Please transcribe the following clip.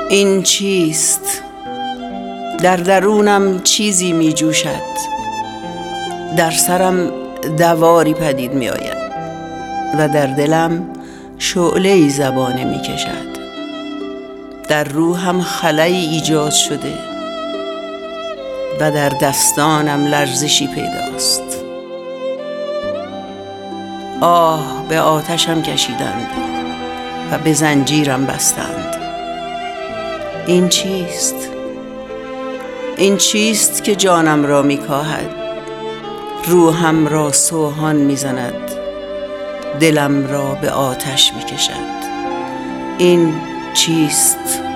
این چیست؟ در درونم چیزی می جوشد، در سرم دواری پدید می آید و در دلم شعله‌ای زبانه می کشد. در روحم خلایی ایجاد شده و در دستانم لرزشی پیداست. آه به آتشم کشیدند و به زنجیرم بستند. این چیست؟ این چیست که جانم را می کاهد، روحم را سوهان می زند، دلم را به آتش می کشد؟ این چیست؟